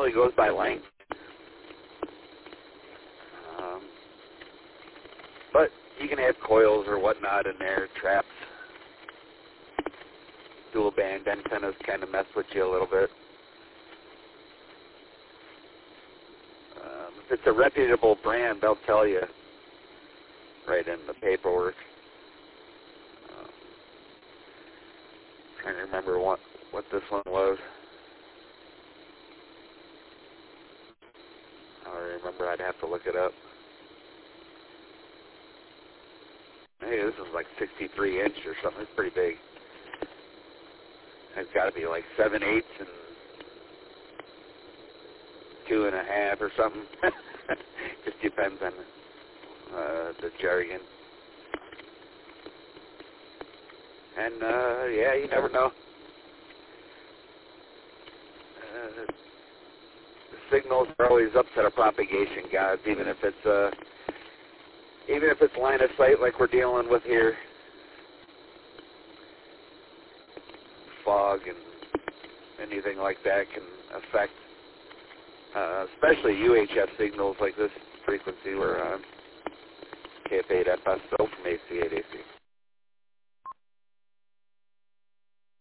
generally goes by length. But you can have coils or whatnot in there, traps. Dual band antennas kind of mess with you a little bit. If it's a reputable brand, they'll tell you right in the paperwork. Trying to remember what this one was. I don't remember. I'd have to look it up. Hey, this is like 63 inch or something. It's pretty big. It's got to be like 7/8 and 2.5 or something. Just depends on the jargon. And yeah, you never know. The signals are always up to the propagation gods, even if it's line of sight like we're dealing with here. Fog and anything like that can affect, especially UHF signals like this frequency we're on, KF8FSO from AC8AC.